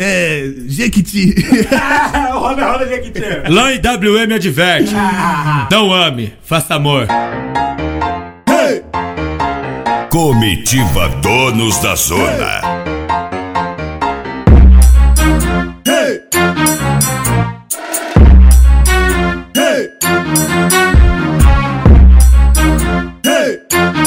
Jequiti. Roda Jequiti. Lá em WM adverte. Não ame, faça amor. Hey! Comitiva Donos da Zona. Hey! Hey! Hey!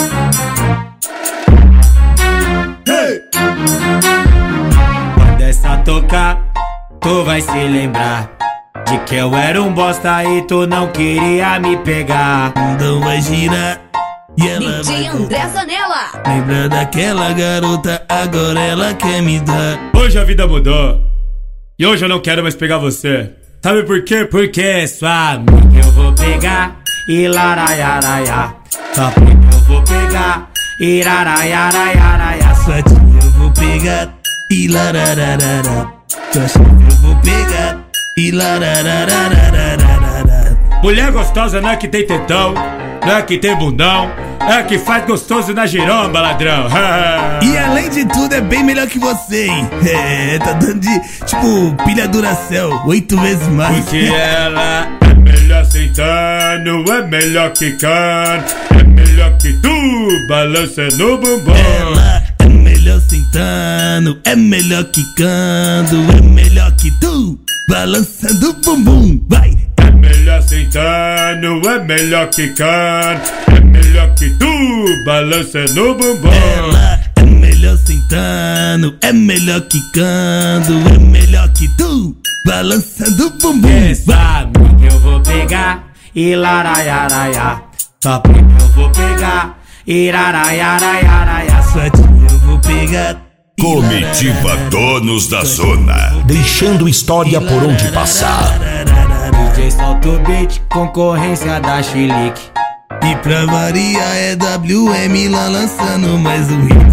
Hey! Quando essa tocar, tu vai se lembrar de que eu era um bosta e tu não queria me pegar. Então vai girar e ela DJ vai André Zanella. lembrar daquela garota, agora ela quer me dar. Hoje a vida mudou. E hoje eu não quero mais pegar você. Sabe por quê? Porque sua amiga eu vou pegar e laraiaraiá. Sua prima eu vou pegar e laraiaraiaraiá. Sua tia eu vou pegar e larararara. Sua chefe eu vou pegar e lararararararara. Mulher gostosa não é que tem tetão, não é que tem bundão, é que faz gostoso na giromba, ladrão. E além de tudo é bem melhor que você, hein? Tá dando de, tipo, pilha Duracell 8 vezes mais. Porque ela é melhor sentando, é melhor quicando, é melhor que tu, balançando o bumbum. Ela é melhor sentando, é melhor quicando, é melhor que tu, balançando o bumbum, vai! É melhor sentando, é melhor quicando, é melhor que tu, balançando o bumbum. Ela é melhor sentando, é melhor quicando, é melhor que tu, balançando o bumbum, Essa amiga eu vou pegar e laraiaraiá. Sua prima eu vou pegar e laraiaraiaraiá. Sua tia eu vou pegar. Comitiva Donos da Zona. Deixando história por onde passar. DJ solta o beat, concorrência da Chilique. E pra variar é WM lá lançando mais um hit.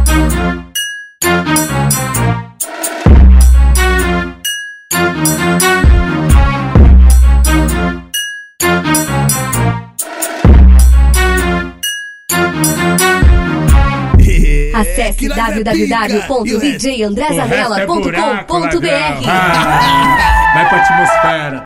Acesse www.djandrezanella.com.br. Vai pra atmosfera.